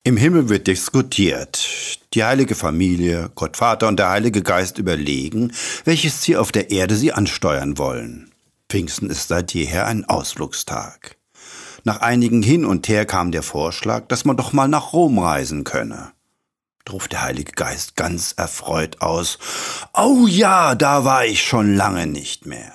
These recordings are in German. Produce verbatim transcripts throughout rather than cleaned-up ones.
Im Himmel wird diskutiert. Die heilige Familie, Gott Vater und der Heilige Geist überlegen, welches Ziel auf der Erde sie ansteuern wollen. Pfingsten ist seit jeher ein Ausflugstag. Nach einigen Hin und Her kam der Vorschlag, dass man doch mal nach Rom reisen könne. Da ruft der Heilige Geist ganz erfreut aus: Oh ja, da war ich schon lange nicht mehr.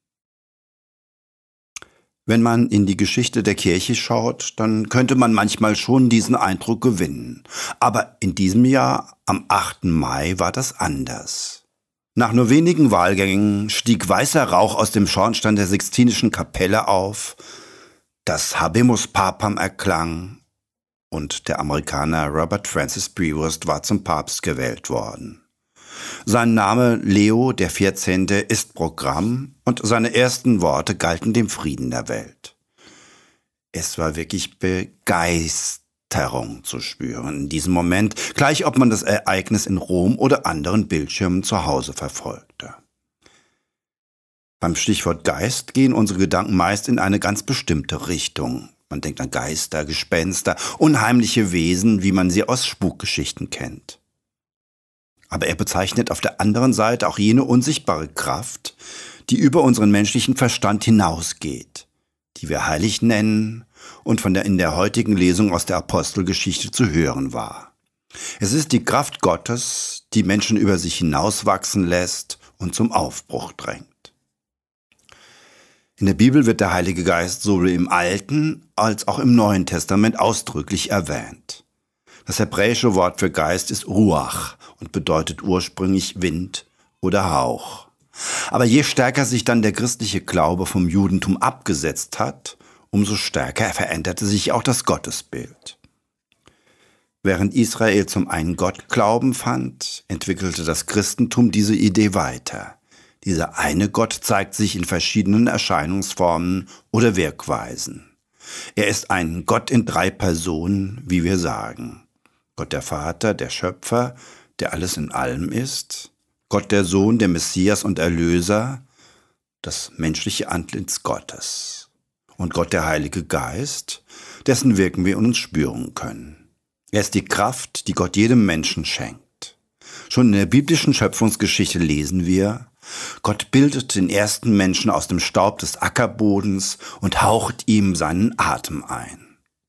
Wenn man in die Geschichte der Kirche schaut, dann könnte man manchmal schon diesen Eindruck gewinnen. Aber in diesem Jahr, am achten Mai, war das anders. Nach nur wenigen Wahlgängen stieg weißer Rauch aus dem Schornstein der Sixtinischen Kapelle auf, das Habemus Papam erklang und der Amerikaner Robert Francis Prevost war zum Papst gewählt worden. Sein Name Leo der vierzehnte ist Programm und seine ersten Worte galten dem Frieden der Welt. Es war wirklich Begeisterung zu spüren in diesem Moment, gleich ob man das Ereignis in Rom oder anderen Bildschirmen zu Hause verfolgte. Beim Stichwort Geist gehen unsere Gedanken meist in eine ganz bestimmte Richtung. Man denkt an Geister, Gespenster, unheimliche Wesen, wie man sie aus Spukgeschichten kennt. Aber er bezeichnet auf der anderen Seite auch jene unsichtbare Kraft, die über unseren menschlichen Verstand hinausgeht, die wir heilig nennen und von der in der heutigen Lesung aus der Apostelgeschichte zu hören war. Es ist die Kraft Gottes, die Menschen über sich hinauswachsen lässt und zum Aufbruch drängt. In der Bibel wird der Heilige Geist sowohl im Alten als auch im Neuen Testament ausdrücklich erwähnt. Das hebräische Wort für Geist ist Ruach und bedeutet ursprünglich Wind oder Hauch. Aber je stärker sich dann der christliche Glaube vom Judentum abgesetzt hat, umso stärker veränderte sich auch das Gottesbild. Während Israel zum einen Gott Glauben fand, entwickelte das Christentum diese Idee weiter. Dieser eine Gott zeigt sich in verschiedenen Erscheinungsformen oder Wirkweisen. Er ist ein Gott in drei Personen, wie wir sagen. Gott der Vater, der Schöpfer, der alles in allem ist. Gott der Sohn, der Messias und Erlöser, das menschliche Antlitz Gottes. Und Gott der Heilige Geist, dessen Wirken wir in uns spüren können. Er ist die Kraft, die Gott jedem Menschen schenkt. Schon in der biblischen Schöpfungsgeschichte lesen wir: Gott bildet den ersten Menschen aus dem Staub des Ackerbodens und haucht ihm seinen Atem ein.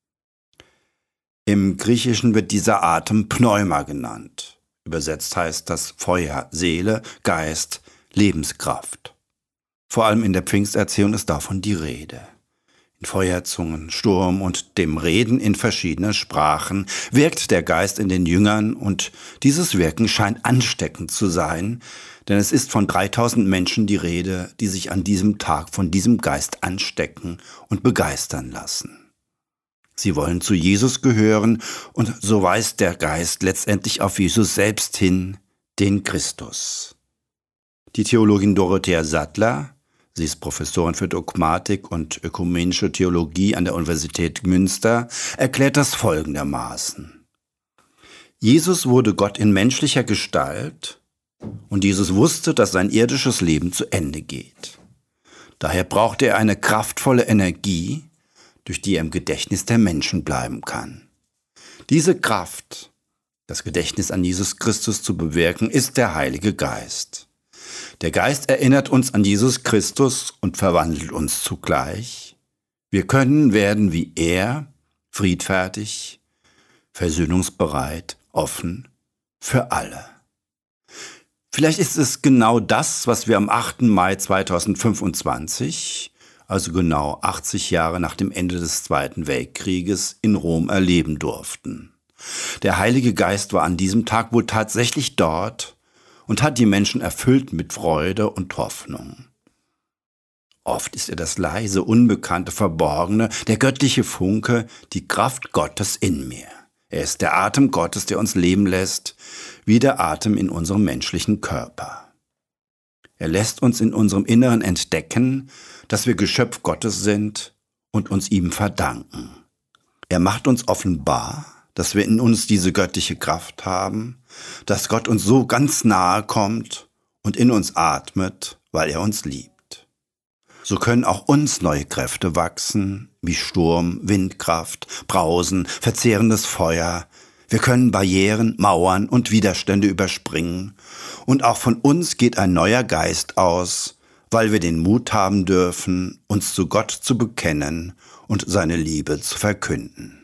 Im Griechischen wird dieser Atem Pneuma genannt. Übersetzt heißt das Feuer, Seele, Geist, Lebenskraft. Vor allem in der Pfingsterzählung ist davon die Rede. In Feuerzungen, Sturm und dem Reden in verschiedenen Sprachen wirkt der Geist in den Jüngern und dieses Wirken scheint ansteckend zu sein, denn es ist von dreitausend Menschen die Rede, die sich an diesem Tag von diesem Geist anstecken und begeistern lassen. Sie wollen zu Jesus gehören und so weist der Geist letztendlich auf Jesus selbst hin, den Christus. Die Theologin Dorothea Sattler, sie ist Professorin für Dogmatik und ökumenische Theologie an der Universität Münster, erklärt das folgendermaßen: Jesus wurde Gott in menschlicher Gestalt und Jesus wusste, dass sein irdisches Leben zu Ende geht. Daher brauchte er eine kraftvolle Energie, durch die er im Gedächtnis der Menschen bleiben kann. Diese Kraft, das Gedächtnis an Jesus Christus zu bewirken, ist der Heilige Geist. Der Geist erinnert uns an Jesus Christus und verwandelt uns zugleich. Wir können werden wie er, friedfertig, versöhnungsbereit, offen, für alle. Vielleicht ist es genau das, was wir am achten Mai zweitausendfünfundzwanzig, also genau achtzig Jahre nach dem Ende des Zweiten Weltkrieges, in Rom erleben durften. Der Heilige Geist war an diesem Tag wohl tatsächlich dort und hat die Menschen erfüllt mit Freude und Hoffnung. Oft ist er das leise, unbekannte, verborgene, der göttliche Funke, die Kraft Gottes in mir. Er ist der Atem Gottes, der uns leben lässt, wie der Atem in unserem menschlichen Körper. Er lässt uns in unserem Inneren entdecken, dass wir Geschöpf Gottes sind und uns ihm verdanken. Er macht uns offenbar, dass wir in uns diese göttliche Kraft haben, dass Gott uns so ganz nahe kommt und in uns atmet, weil er uns liebt. so können auch uns neue Kräfte wachsen, wie Sturm, Windkraft, Brausen, verzehrendes Feuer. Wir können Barrieren, Mauern und Widerstände überspringen. Und auch von uns geht ein neuer Geist aus, weil wir den Mut haben dürfen, uns zu Gott zu bekennen und seine Liebe zu verkünden.